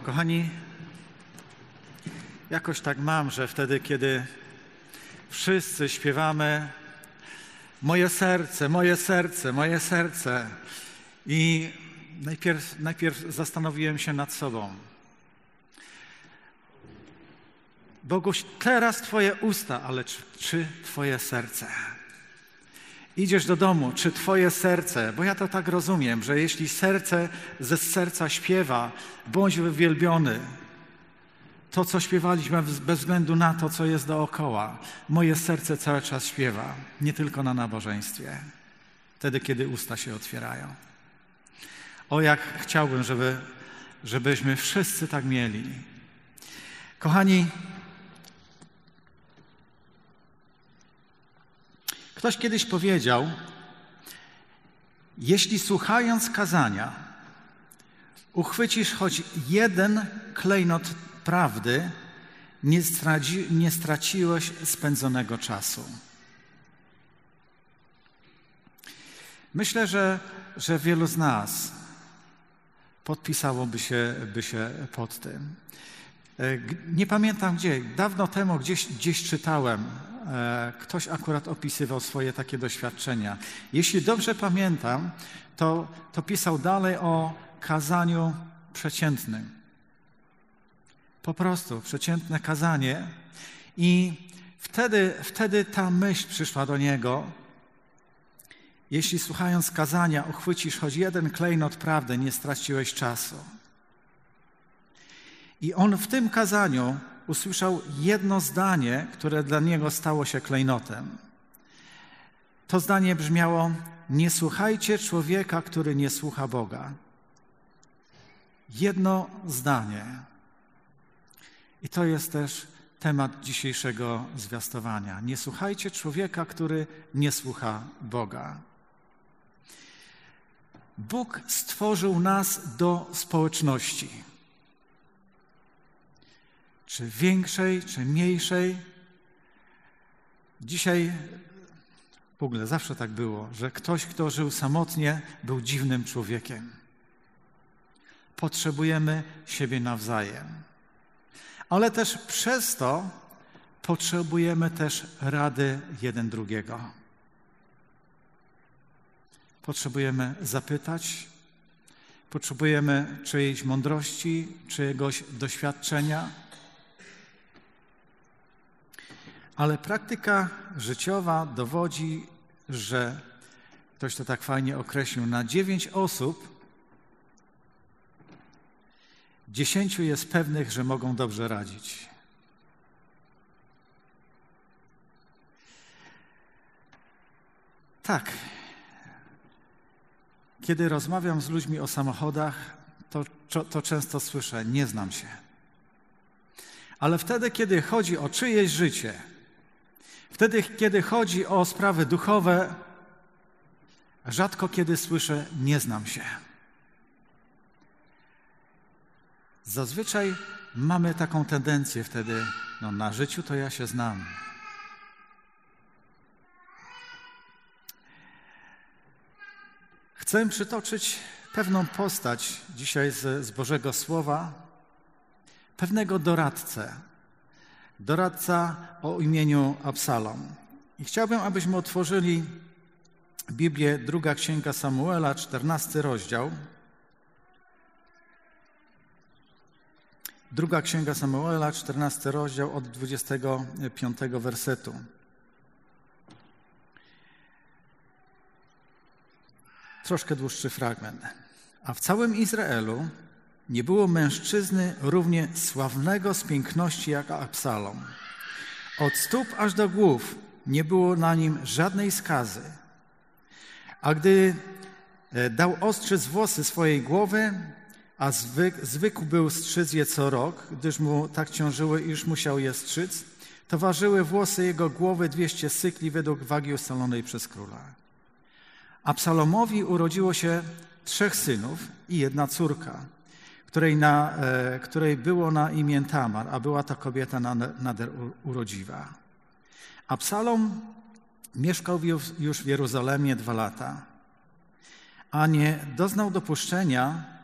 Kochani, jakoś tak mam, że wtedy, kiedy wszyscy śpiewamy moje serce, moje serce, moje serce i najpierw zastanowiłem się nad sobą. Boguś, teraz Twoje usta, ale czy Twoje serce? Idziesz do domu, czy Twoje serce, bo ja to tak rozumiem, że jeśli serce ze serca śpiewa, bądź wywielbiony, to co śpiewaliśmy bez względu na to, co jest dookoła, moje serce cały czas śpiewa, nie tylko na nabożeństwie, wtedy, kiedy usta się otwierają. O, jak chciałbym, żebyśmy wszyscy tak mieli. Kochani, ktoś kiedyś powiedział, jeśli słuchając kazania uchwycisz choć jeden klejnot prawdy, nie straciłeś spędzonego czasu. Myślę, że wielu z nas podpisałoby się pod tym. Nie pamiętam gdzie, dawno temu gdzieś czytałem, ktoś akurat opisywał swoje takie doświadczenia. Jeśli dobrze pamiętam, to pisał dalej o kazaniu przeciętnym. Po prostu przeciętne kazanie i wtedy ta myśl przyszła do niego. Jeśli słuchając kazania uchwycisz choć jeden klejnot prawdy, nie straciłeś czasu. I on w tym kazaniu usłyszał jedno zdanie, które dla niego stało się klejnotem. To zdanie brzmiało: nie słuchajcie człowieka, który nie słucha Boga. Jedno zdanie. I to jest też temat dzisiejszego zwiastowania. Nie słuchajcie człowieka, który nie słucha Boga. Bóg stworzył nas do społeczności. Czy większej, czy mniejszej. Dzisiaj w ogóle zawsze tak było, że ktoś, kto żył samotnie, był dziwnym człowiekiem. Potrzebujemy siebie nawzajem. Ale też przez to potrzebujemy też rady jeden drugiego. Potrzebujemy zapytać, potrzebujemy czyjejś mądrości, czyjegoś doświadczenia. Ale praktyka życiowa dowodzi, że ktoś to tak fajnie określił, na 9 osób 10 jest pewnych, że mogą dobrze radzić. Tak. Kiedy rozmawiam z ludźmi o samochodach, to często słyszę: nie znam się. Ale wtedy, kiedy chodzi o czyjeś życie, wtedy, kiedy chodzi o sprawy duchowe, rzadko kiedy słyszę: nie znam się. Zazwyczaj mamy taką tendencję wtedy: na życiu to ja się znam. Chcę przytoczyć pewną postać dzisiaj z Bożego Słowa, pewnego doradca o imieniu Absalom. I chciałbym, abyśmy otworzyli Biblię, 2 Księga Samuela, 14 rozdział. 2 Księga Samuela, 14 rozdział od 25 wersetu. Troszkę dłuższy fragment. A w całym Izraelu nie było mężczyzny równie sławnego z piękności jak Absalom. Od stóp aż do głów nie było na nim żadnej skazy. A gdy dał ostrzyc włosy swojej głowy, a zwykł był strzyc je co rok, gdyż mu tak ciążyły, iż musiał je strzyc, to ważyły włosy jego głowy 200 sykli według wagi ustalonej przez króla. Absalomowi urodziło się 3 synów i 1 córka, której było na imię Tamar, a była to kobieta nader urodziwa. Absalom mieszkał już w Jerozolimie 2 lata, a nie doznał dopuszczenia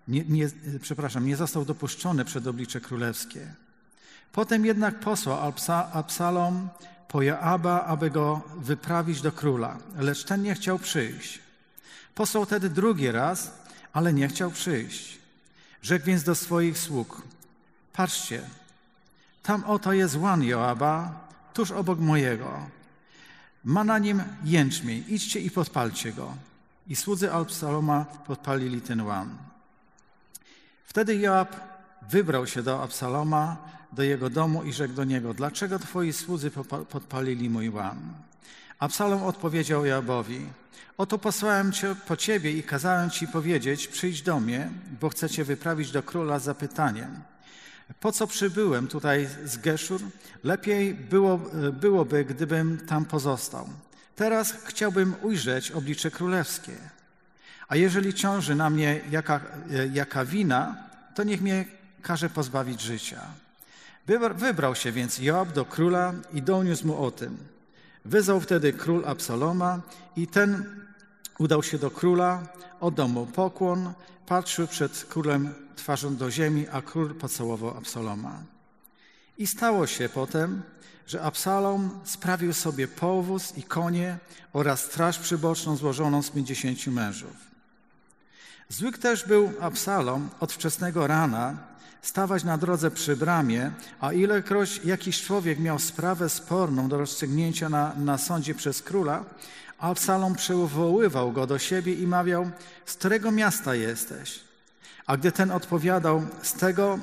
nie został dopuszczony przed oblicze królewskie. Potem jednak posłał Absalom po Joaba, aby go wyprawić do króla, lecz ten nie chciał przyjść. Posłał tedy drugi raz, ale nie chciał przyjść. Rzekł więc do swoich sług: patrzcie, tam oto jest łan Joaba, tuż obok mojego. Ma na nim jęczmień, idźcie i podpalcie go. I słudzy Absaloma podpalili ten łan. Wtedy Joab wybrał się do Absaloma, do jego domu i rzekł do niego: dlaczego twoi słudzy podpalili mój łan? Absalom odpowiedział Joabowi: oto posłałem cię po ciebie i kazałem ci powiedzieć: przyjdź do mnie, bo chcę cię wyprawić do króla z zapytaniem. Po co przybyłem tutaj z Geszur? Lepiej byłoby, gdybym tam pozostał. Teraz chciałbym ujrzeć oblicze królewskie. A jeżeli ciąży na mnie jaka wina, to niech mnie każe pozbawić życia. Wybrał się więc Joab do króla i doniósł mu o tym. Wyzwał wtedy król Absaloma i ten udał się do króla, oddał mu pokłon, patrzył przed królem twarzą do ziemi, a król pocałował Absaloma. I stało się potem, że Absalom sprawił sobie powóz i konie oraz straż przyboczną złożoną z 50 mężów. Zwykł też był Absalom od wczesnego rana stawać na drodze przy bramie, a ilekroć jakiś człowiek miał sprawę sporną do rozstrzygnięcia na sądzie przez króla, Absalom przywoływał go do siebie i mawiał: z którego miasta jesteś? A gdy ten odpowiadał: z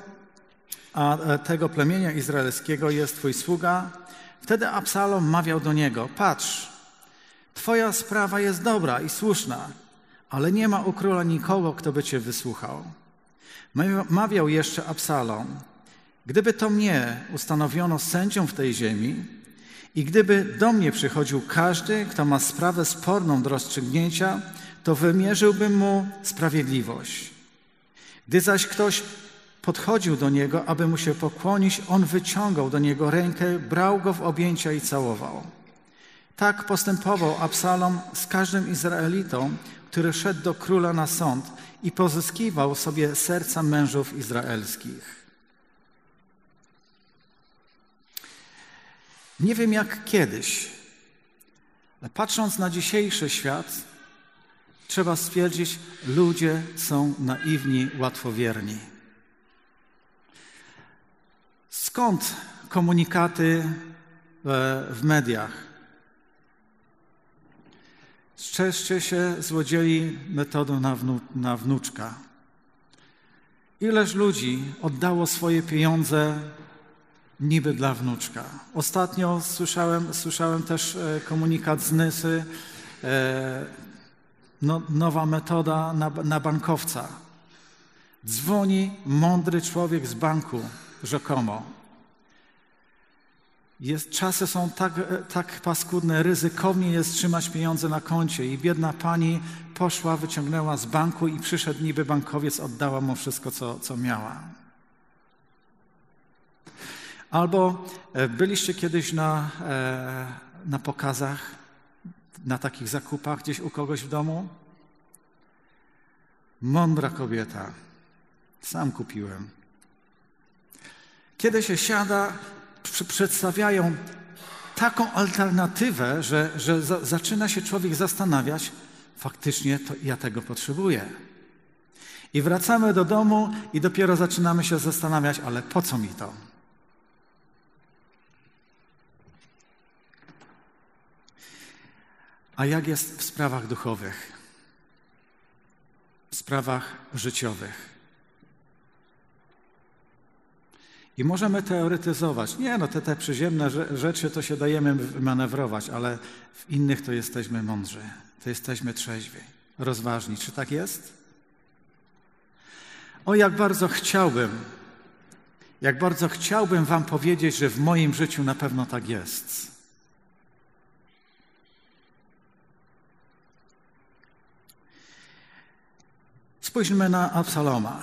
tego plemienia izraelskiego jest twój sługa, wtedy Absalom mawiał do niego: patrz, twoja sprawa jest dobra i słuszna, ale nie ma u króla nikogo, kto by cię wysłuchał. Mawiał jeszcze Absalom: gdyby to mnie ustanowiono sędzią w tej ziemi i gdyby do mnie przychodził każdy, kto ma sprawę sporną do rozstrzygnięcia, to wymierzyłbym mu sprawiedliwość. Gdy zaś ktoś podchodził do niego, aby mu się pokłonić, on wyciągał do niego rękę, brał go w objęcia i całował. Tak postępował Absalom z każdym Izraelitą, który szedł do króla na sąd i pozyskiwał sobie serca mężów izraelskich. Nie wiem jak kiedyś, ale patrząc na dzisiejszy świat, trzeba stwierdzić, ludzie są naiwni, łatwowierni. Skąd komunikaty w mediach? Strzeżcie się złodziei metodą na wnuczka. Ileż ludzi oddało swoje pieniądze niby dla wnuczka. Ostatnio słyszałem też komunikat z Nysy, nowa metoda na bankowca. Dzwoni mądry człowiek z banku, rzekomo. Czasy są tak paskudne, ryzykownie jest trzymać pieniądze na koncie i biedna pani poszła, wyciągnęła z banku i przyszedł niby bankowiec, oddała mu wszystko, co miała. Albo byliście kiedyś na pokazach, na takich zakupach gdzieś u kogoś w domu? Mądra kobieta. Sam kupiłem. Kiedy się siada, przedstawiają taką alternatywę, że zaczyna się człowiek zastanawiać, faktycznie to ja tego potrzebuję. I wracamy do domu i dopiero zaczynamy się zastanawiać, ale po co mi to? A jak jest w sprawach duchowych? W sprawach życiowych? I możemy teoretyzować. Nie, te przyziemne rzeczy to się dajemy manewrować, ale w innych to jesteśmy mądrzy, to jesteśmy trzeźwi, rozważni. Czy tak jest? O, jak bardzo chciałbym wam powiedzieć, że w moim życiu na pewno tak jest. Spójrzmy na Absaloma.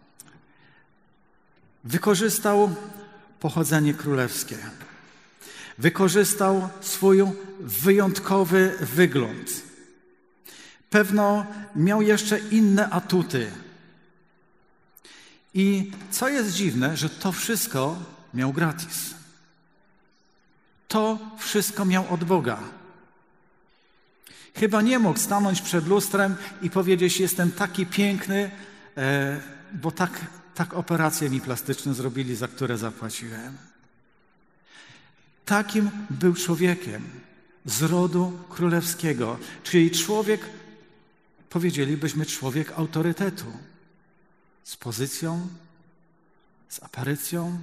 Wykorzystał pochodzenie królewskie. Wykorzystał swój wyjątkowy wygląd. Pewno miał jeszcze inne atuty. I co jest dziwne, że to wszystko miał gratis. To wszystko miał od Boga. Chyba nie mógł stanąć przed lustrem i powiedzieć: jestem taki piękny, bo tak operacje mi plastyczne zrobili, za które zapłaciłem. Takim był człowiekiem z rodu królewskiego, czyli człowiek, powiedzielibyśmy, człowiek autorytetu, z pozycją, z aparycją.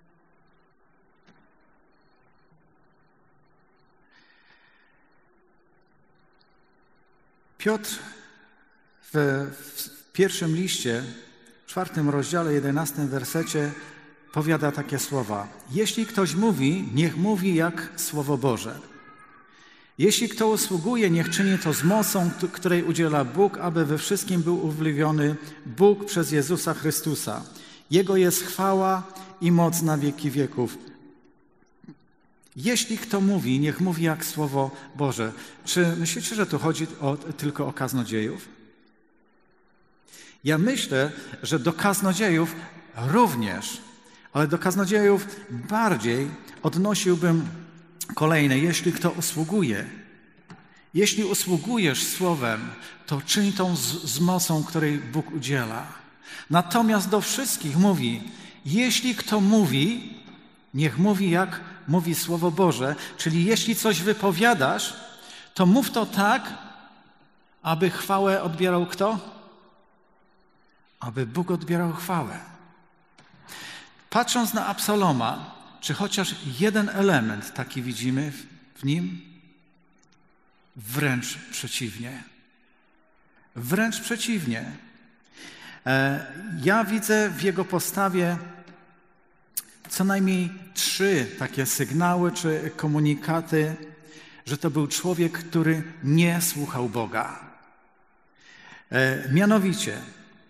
Piotr w pierwszym liście, w 4 rozdziale, 11 wersecie powiada takie słowa: jeśli ktoś mówi, niech mówi jak Słowo Boże. Jeśli kto usługuje, niech czyni to z mocą, której udziela Bóg, aby we wszystkim był uwielbiony Bóg przez Jezusa Chrystusa. Jego jest chwała i moc na wieki wieków. Jeśli kto mówi, niech mówi jak Słowo Boże. Czy myślicie, że tu chodzi tylko o kaznodziejów? Ja myślę, że do kaznodziejów również, ale do kaznodziejów bardziej odnosiłbym kolejne: jeśli kto usługuje. Jeśli usługujesz słowem, to czyń to z mocą, której Bóg udziela. Natomiast do wszystkich mówi: jeśli kto mówi, niech mówi jak mówi Słowo Boże. Czyli jeśli coś wypowiadasz, to mów to tak, aby chwałę odbierał kto? Aby Bóg odbierał chwałę. Patrząc na Absaloma, czy chociaż jeden element taki widzimy w nim? Wręcz przeciwnie. Wręcz przeciwnie. Ja widzę w jego postawie co najmniej 3 takie sygnały czy komunikaty, że to był człowiek, który nie słuchał Boga. Mianowicie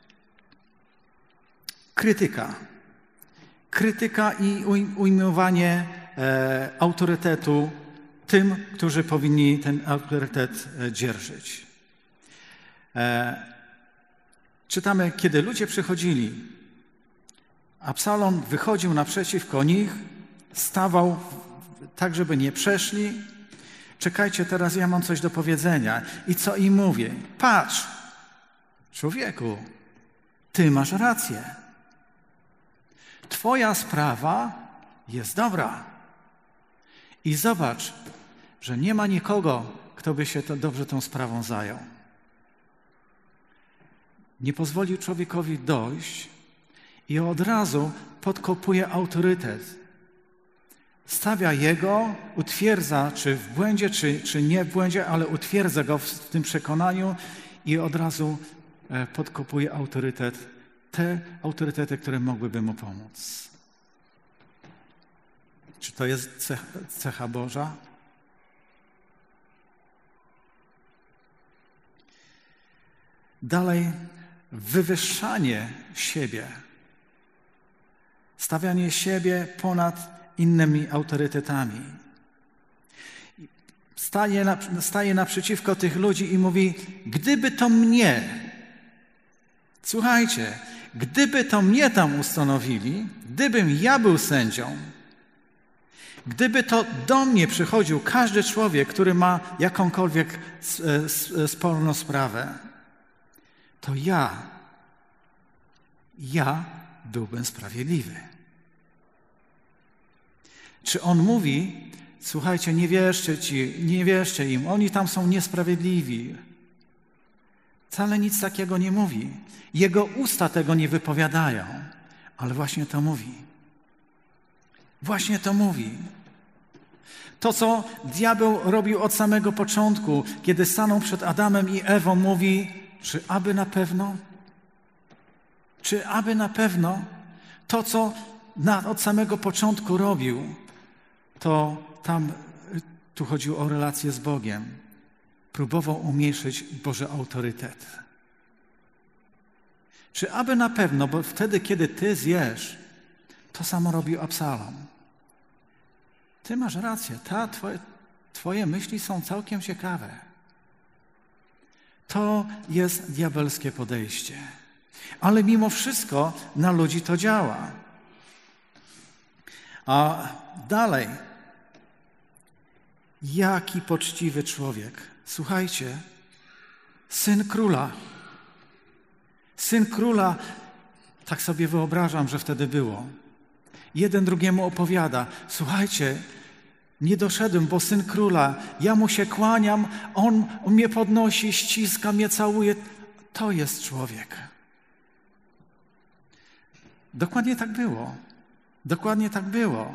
krytyka i ujmowanie autorytetu tym, którzy powinni ten autorytet dzierżyć. Czytamy, kiedy ludzie przychodzili, Absalom wychodził naprzeciwko nich, stawał tak, żeby nie przeszli. Czekajcie, teraz ja mam coś do powiedzenia. I co im mówię? Patrz, człowieku, ty masz rację. Twoja sprawa jest dobra. I zobacz, że nie ma nikogo, kto by się dobrze tą sprawą zajął. Nie pozwolił człowiekowi dojść i od razu podkopuje autorytet. Stawia jego, utwierdza, czy w błędzie, czy nie w błędzie, ale utwierdza go w tym przekonaniu i od razu podkopuje autorytet, te autorytety, które mogłyby mu pomóc. Czy to jest cecha Boża? Dalej, wywyższanie siebie. Stawianie siebie ponad innymi autorytetami. Staje naprzeciwko tych ludzi i mówi: gdyby to mnie, słuchajcie, gdyby to mnie tam ustanowili, gdybym ja był sędzią, gdyby to do mnie przychodził każdy człowiek, który ma jakąkolwiek sporną sprawę, to ja byłbym sprawiedliwy. Czy on mówi: słuchajcie, nie wierzcie im, oni tam są niesprawiedliwi? Wcale nic takiego nie mówi. Jego usta tego nie wypowiadają, ale właśnie to mówi. Właśnie to mówi. To, co diabeł robił od samego początku, kiedy stanął przed Adamem i Ewą, mówi: czy aby na pewno? Czy aby na pewno? To, co od samego początku robił, to tu chodziło o relację z Bogiem. Próbował umniejszyć Boży autorytet. Czy aby na pewno, bo wtedy, kiedy ty zjesz, to samo robił Absalom. Ty masz rację, twoje myśli są całkiem ciekawe. To jest diabelskie podejście. Ale mimo wszystko na ludzi to działa. A dalej, jaki poczciwy człowiek. Słuchajcie, syn króla. Syn króla, tak sobie wyobrażam, że wtedy było. Jeden drugiemu opowiada, słuchajcie, nie doszedłem, bo syn króla, ja mu się kłaniam, on mnie podnosi, ściska mnie, całuje. To jest człowiek. Dokładnie tak było. Dokładnie tak było.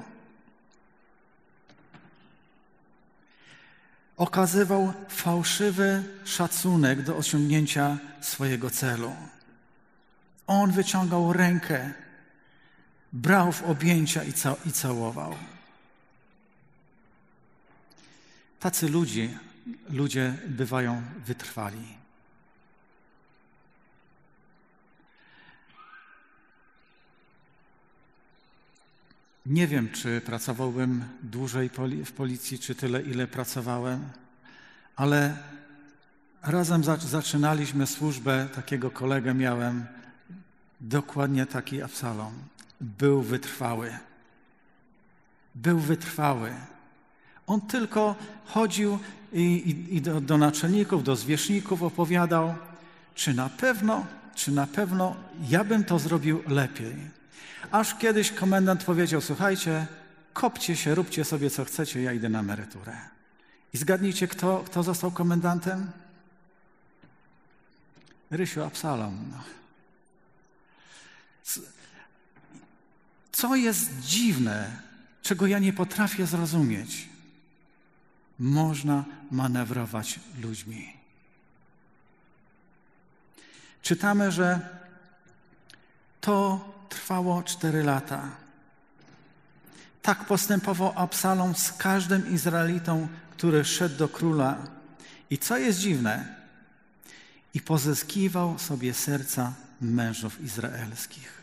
Okazywał fałszywy szacunek do osiągnięcia swojego celu. On wyciągał rękę, brał w objęcia i całował. Tacy ludzie bywają wytrwali. Nie wiem, czy pracowałbym dłużej w policji, czy tyle, ile pracowałem, ale razem zaczynaliśmy służbę, takiego kolegę miałem, dokładnie taki Absalom. Był wytrwały. Był wytrwały. On tylko chodził i do naczelników, do zwierzchników opowiadał, czy na pewno ja bym to zrobił lepiej. Aż kiedyś komendant powiedział, słuchajcie, kopcie się, róbcie sobie co chcecie, ja idę na emeryturę. I zgadnijcie, kto został komendantem? Rysiu Absalom. No. Co jest dziwne, czego ja nie potrafię zrozumieć? Można manewrować ludźmi. Czytamy, że to trwało 4 lata. Tak postępował Absalom z każdym Izraelitą, który szedł do króla. I co jest dziwne, i pozyskiwał sobie serca mężów izraelskich.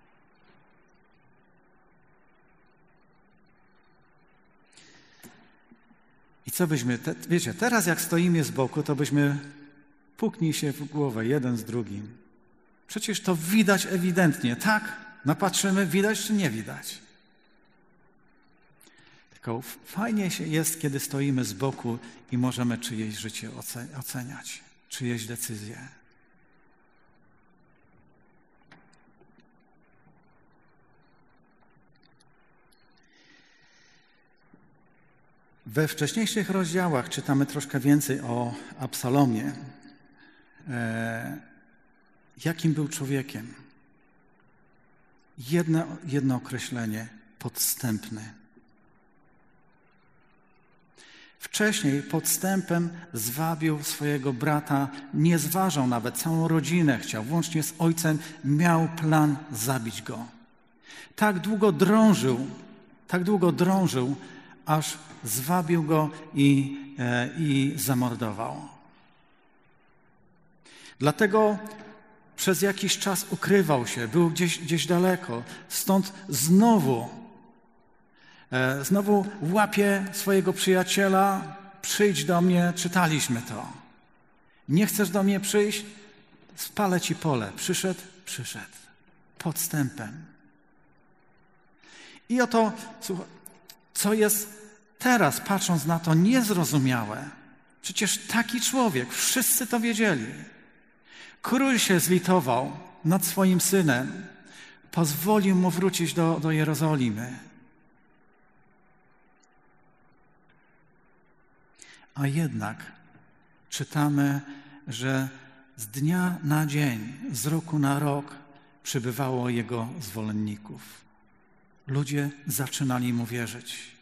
I co byśmy, wiecie, teraz jak stoimy z boku, to byśmy puknij się w głowę jeden z drugim. Przecież to widać ewidentnie, tak? Napatrzymy, widać czy nie widać? Tylko fajnie się jest, kiedy stoimy z boku i możemy czyjeś życie oceniać, czyjeś decyzje. We wcześniejszych rozdziałach czytamy troszkę więcej o Absalomie. Jakim był człowiekiem? Jedno określenie, podstępny. Wcześniej podstępem zwabił swojego brata, nie zważał nawet, całą rodzinę chciał, włącznie z ojcem, miał plan zabić go. Tak długo drążył, aż zwabił go i zamordował. Dlatego przez jakiś czas ukrywał się, był gdzieś daleko. Stąd znowu łapie swojego przyjaciela, przyjdź do mnie, czytaliśmy to. Nie chcesz do mnie przyjść? Spalę ci pole. Przyszedł. Podstępem. I oto, co jest teraz, patrząc na to, niezrozumiałe. Przecież taki człowiek, wszyscy to wiedzieli. Król się zlitował nad swoim synem, pozwolił mu wrócić do Jerozolimy. A jednak czytamy, że z dnia na dzień, z roku na rok przybywało jego zwolenników. Ludzie zaczynali mu wierzyć.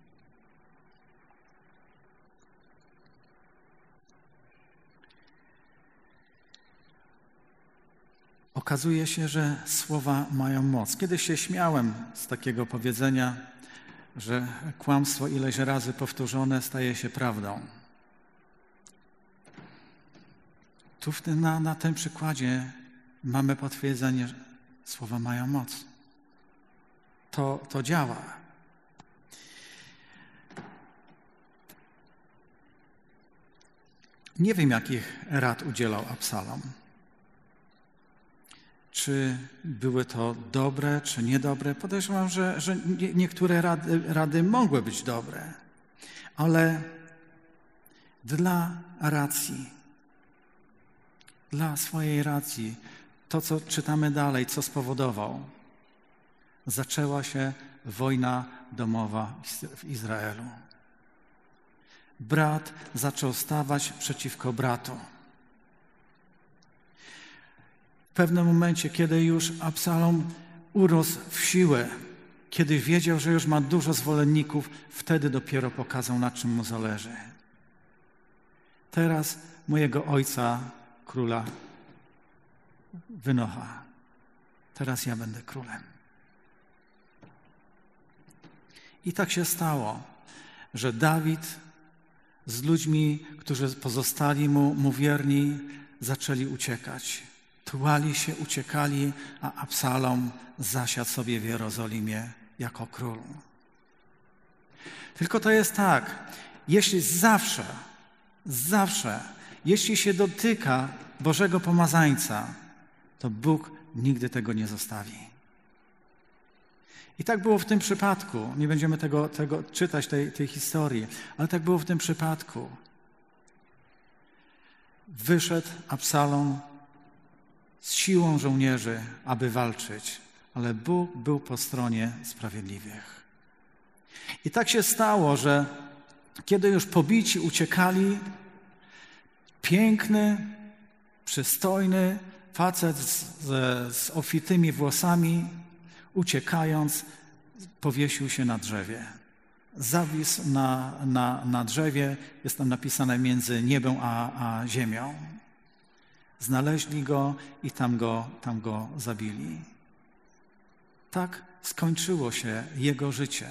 Okazuje się, że słowa mają moc. Kiedyś się śmiałem z takiego powiedzenia, że kłamstwo ileś razy powtórzone staje się prawdą. Tu na tym przykładzie mamy potwierdzenie, że słowa mają moc. To działa. Nie wiem, jakich rad udzielał Absalom. czy były to dobre, czy niedobre. Podejrzewam, że niektóre rady mogły być dobre, ale dla racji, dla swojej racji, to co czytamy dalej, co spowodował, zaczęła się wojna domowa w Izraelu. Brat zaczął stawać przeciwko bratu. W pewnym momencie, kiedy już Absalom urósł w siłę, kiedy wiedział, że już ma dużo zwolenników, wtedy dopiero pokazał, na czym mu zależy. Teraz mojego ojca, króla, wynocha. Teraz ja będę królem. I tak się stało, że Dawid z ludźmi, którzy pozostali mu wierni, zaczęli uciekać. Tułali się, uciekali, a Absalom zasiadł sobie w Jerozolimie jako król. Tylko to jest tak, jeśli zawsze, jeśli się dotyka Bożego pomazańca, to Bóg nigdy tego nie zostawi. I tak było w tym przypadku. Nie będziemy tego czytać, tej historii, ale tak było w tym przypadku. Wyszedł Absalom z siłą żołnierzy, aby walczyć, ale Bóg był po stronie sprawiedliwych. I tak się stało, że kiedy już pobici uciekali, piękny, przystojny facet z obfitymi włosami, uciekając, powiesił się na drzewie. Zawisł na drzewie, jest tam napisane między niebem a ziemią. Znaleźli go i tam go zabili. Tak skończyło się jego życie.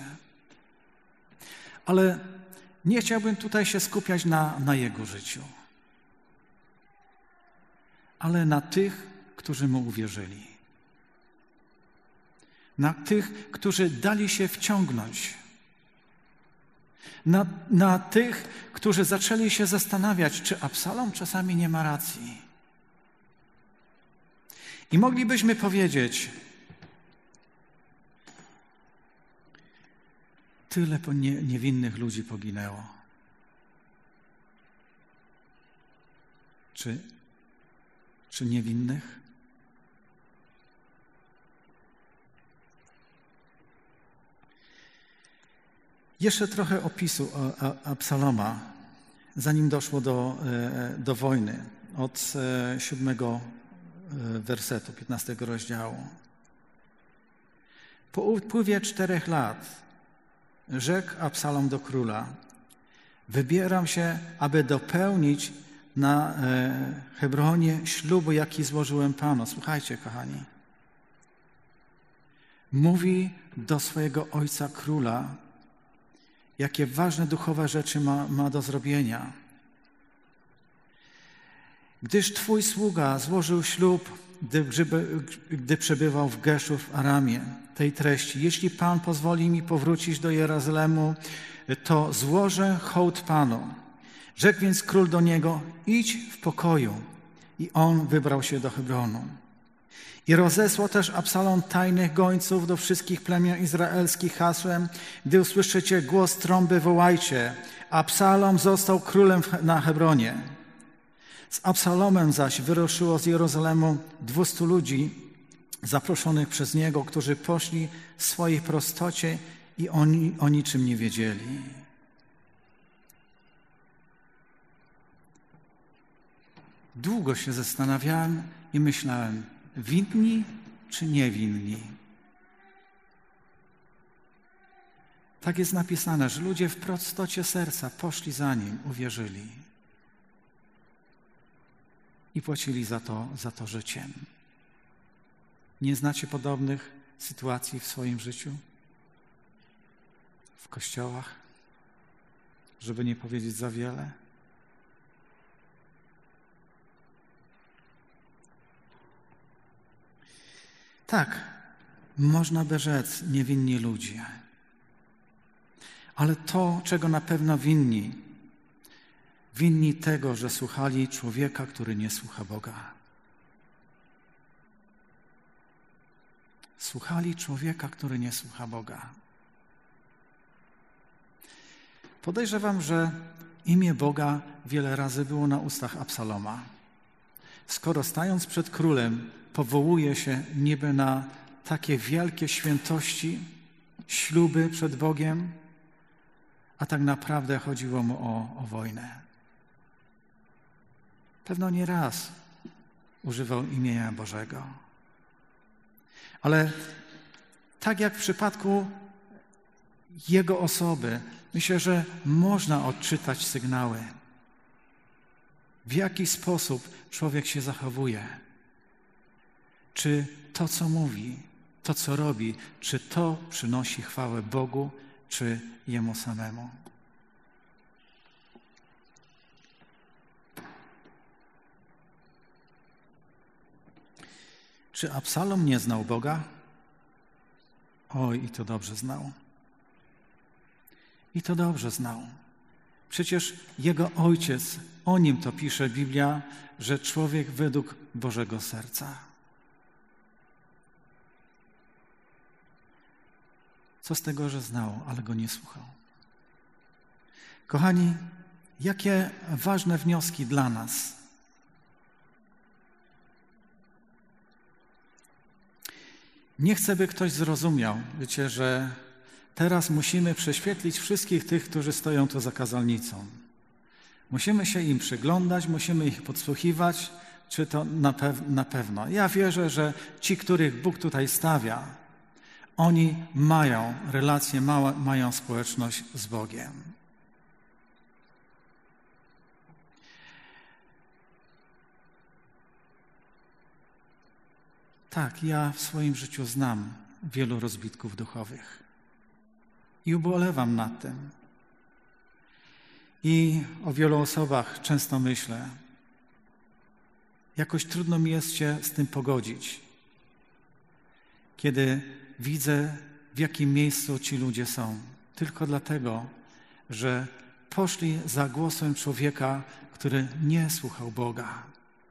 Ale nie chciałbym tutaj się skupiać na jego życiu, ale na tych, którzy mu uwierzyli. Na tych, którzy dali się wciągnąć. Na tych, którzy zaczęli się zastanawiać, czy Absalom czasami nie ma racji. I moglibyśmy powiedzieć, tyle niewinnych ludzi poginęło. Czy niewinnych? Jeszcze trochę opisu Absaloma, zanim doszło do wojny, od 7 wersetu 15 rozdziału. Po upływie 4 lat rzekł Absalom do króla: wybieram się, aby dopełnić na Hebronie ślubu, jaki złożyłem Panu. Słuchajcie, kochani. Mówi do swojego ojca króla, jakie ważne duchowe rzeczy ma do zrobienia. Gdyż Twój sługa złożył ślub, gdy przebywał w Geszu w Aramie, tej treści: jeśli Pan pozwoli mi powrócić do Jerozolimu, to złożę hołd Panu. Rzekł więc król do niego: idź w pokoju. I on wybrał się do Hebronu. I rozesłał też Absalom tajnych gońców do wszystkich plemion izraelskich hasłem: gdy usłyszycie głos trąby, wołajcie. Absalom został królem na Hebronie. Z Absalomem zaś wyruszyło z Jerozolimu 200 ludzi zaproszonych przez niego, którzy poszli w swojej prostocie i oni o niczym nie wiedzieli. Długo się zastanawiałem i myślałem, winni czy niewinni? Tak jest napisane, że ludzie w prostocie serca poszli za nim, uwierzyli i płacili za to życiem. Nie znacie podobnych sytuacji w swoim życiu? W kościołach? Żeby nie powiedzieć za wiele? Tak, można by rzec niewinni ludzie. Ale to, czego na pewno winni tego, że słuchali człowieka, który nie słucha Boga. Słuchali człowieka, który nie słucha Boga. Podejrzewam, że imię Boga wiele razy było na ustach Absaloma. Skoro stając przed królem powołuje się niby na takie wielkie świętości, śluby przed Bogiem, a tak naprawdę chodziło mu o wojnę. Pewno nie raz używał imienia Bożego. Ale tak jak w przypadku jego osoby, myślę, że można odczytać sygnały, w jaki sposób człowiek się zachowuje. Czy to, co mówi, to, co robi, czy to przynosi chwałę Bogu, czy Jemu samemu. Czy Absalom nie znał Boga? Oj, i to dobrze znał. I to dobrze znał. Przecież jego ojciec, o nim to pisze Biblia, że człowiek według Bożego serca. Co z tego, że znał, ale go nie słuchał? Kochani, jakie ważne wnioski dla nas. Nie chcę, by ktoś zrozumiał, wiecie, że teraz musimy prześwietlić wszystkich tych, którzy stoją tu za kazalnicą. Musimy się im przyglądać, musimy ich podsłuchiwać, czy to na pewno. Ja wierzę, że ci, których Bóg tutaj stawia, oni mają relację, mają społeczność z Bogiem. Tak, ja w swoim życiu znam wielu rozbitków duchowych i ubolewam nad tym. I o wielu osobach często myślę. Jakoś trudno mi jest się z tym pogodzić, kiedy widzę, w jakim miejscu ci ludzie są. Tylko dlatego, że poszli za głosem człowieka, który nie słuchał Boga.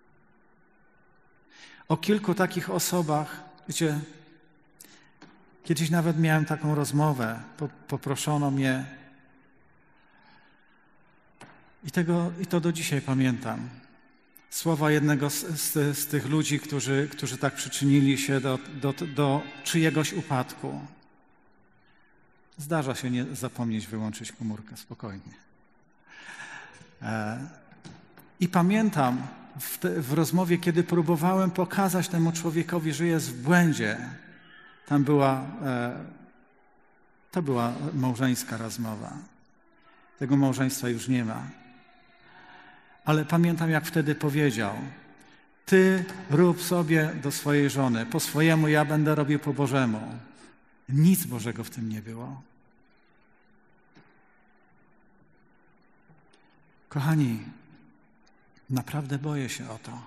O kilku takich osobach, wiecie, kiedyś nawet miałem taką rozmowę, poproszono mnie i to do dzisiaj pamiętam. Słowa jednego z tych ludzi, którzy tak przyczynili się do czyjegoś upadku. Zdarza się nie zapomnieć wyłączyć komórkę, spokojnie. I pamiętam w rozmowie, kiedy próbowałem pokazać temu człowiekowi, że jest w błędzie, to była małżeńska rozmowa. Tego małżeństwa już nie ma. Ale pamiętam, jak wtedy powiedział: ty rób sobie do swojej żony, po swojemu ja będę robił po Bożemu. Nic Bożego w tym nie było. Kochani, naprawdę boję się o to.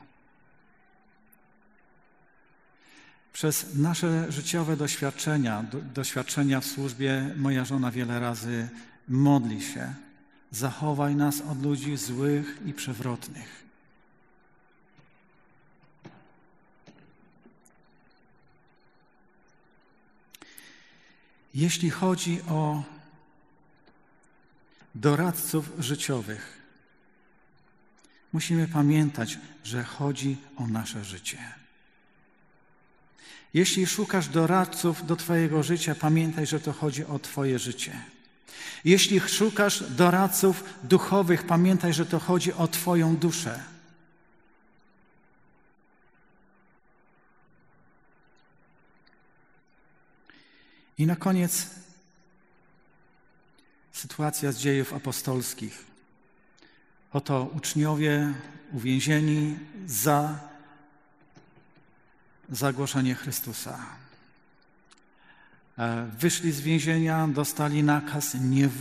Przez nasze życiowe doświadczenia w służbie, moja żona wiele razy modli się: zachowaj nas od ludzi złych i przewrotnych. Jeśli chodzi o doradców życiowych, musimy pamiętać, że chodzi o nasze życie. Jeśli szukasz doradców do twojego życia, pamiętaj, że to chodzi o twoje życie. Jeśli szukasz doradców duchowych, pamiętaj, że to chodzi o twoją duszę. I na koniec sytuacja z Dziejów Apostolskich. Oto uczniowie uwięzieni za głoszenie Chrystusa. Wyszli z więzienia, dostali nakaz: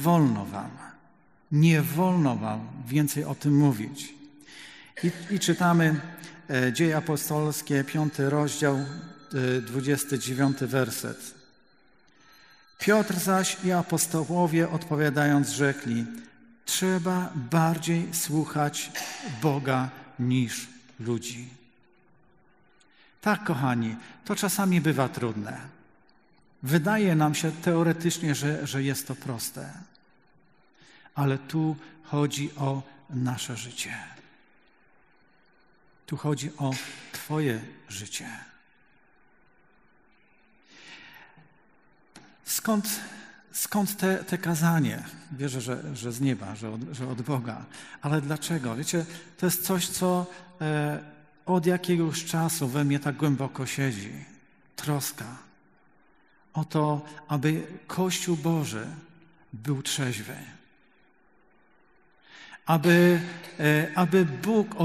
nie wolno wam więcej o tym mówić. I czytamy Dzieje Apostolskie, 5 rozdział, 29 werset. Piotr zaś i apostołowie odpowiadając rzekli: trzeba bardziej słuchać Boga niż ludzi. Tak, kochani, to czasami bywa trudne. Wydaje nam się teoretycznie, że jest to proste. Ale tu chodzi o nasze życie. Tu chodzi o Twoje życie. Skąd te kazanie? Wierzę, że z nieba, że od Boga. Ale dlaczego? Wiecie, to jest coś, co od jakiegoś czasu we mnie tak głęboko siedzi. Troska o to, aby Kościół Boży był trzeźwy. Aby Bóg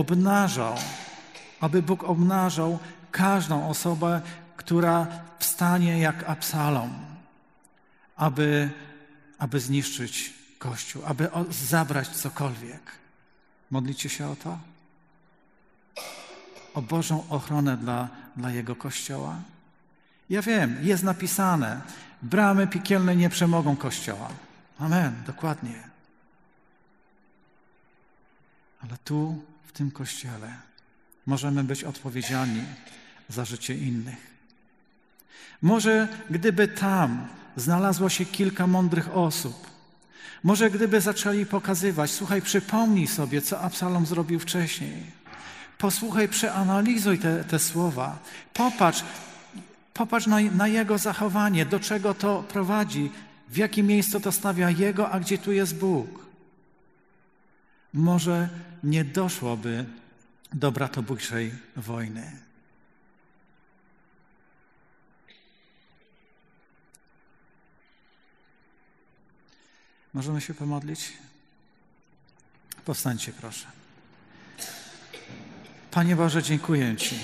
obnażał każdą osobę, która wstanie jak Absalom, aby zniszczyć Kościół, aby zabrać cokolwiek. Modlicie się o to? O Bożą ochronę dla Jego Kościoła? Ja wiem, jest napisane, bramy piekielne nie przemogą Kościoła. Amen, dokładnie. Ale tu, w tym Kościele, możemy być odpowiedzialni za życie innych. Może gdyby tam znalazło się kilka mądrych osób, może gdyby zaczęli pokazywać, słuchaj, przypomnij sobie, co Absalom zrobił wcześniej. Posłuchaj, przeanalizuj te słowa. Popatrz na jego zachowanie, do czego to prowadzi, w jakim miejscu to stawia jego, a gdzie tu jest Bóg. Może nie doszłoby do bratobójczej wojny. Możemy się pomodlić? Powstańcie, proszę. Panie Boże, dziękuję Ci.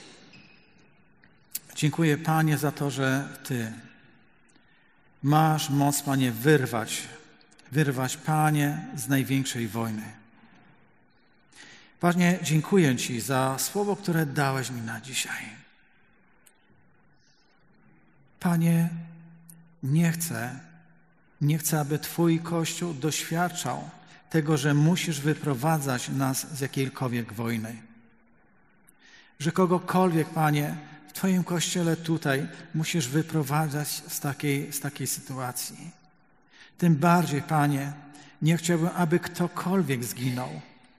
Dziękuję, Panie, za to, że Ty masz moc, Panie, wyrwać, Panie, z największej wojny. Panie, dziękuję Ci za słowo, które dałeś mi na dzisiaj. Panie, nie chcę, aby Twój Kościół doświadczał tego, że musisz wyprowadzać nas z jakiejkolwiek wojny. Że kogokolwiek, Panie, w Twoim Kościele tutaj musisz wyprowadzać z takiej sytuacji. Tym bardziej, Panie, nie chciałbym, aby ktokolwiek zginął.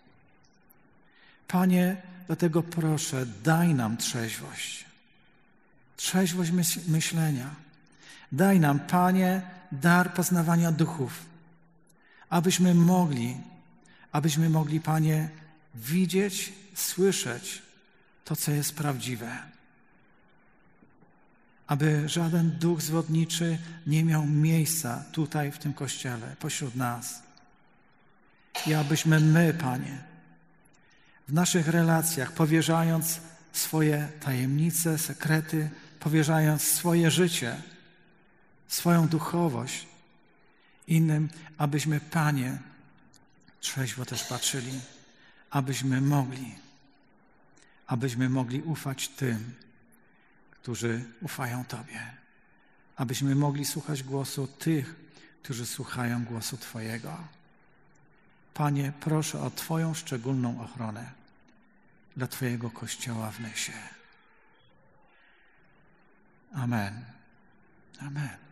Panie, dlatego proszę, daj nam trzeźwość. Trzeźwość myślenia. Daj nam, Panie, dar poznawania duchów, abyśmy mogli, Panie, widzieć, słyszeć to, co jest prawdziwe. Aby żaden duch zwodniczy nie miał miejsca tutaj, w tym Kościele, pośród nas. I abyśmy my, Panie, w naszych relacjach, powierzając swoje tajemnice, sekrety, powierzając swoje życie, swoją duchowość innym, abyśmy, Panie, trzeźwo też patrzyli, abyśmy mogli ufać tym, którzy ufają Tobie. Abyśmy mogli słuchać głosu tych, którzy słuchają głosu Twojego. Panie, proszę o Twoją szczególną ochronę dla Twojego Kościoła w Nysie. Amen. Amen.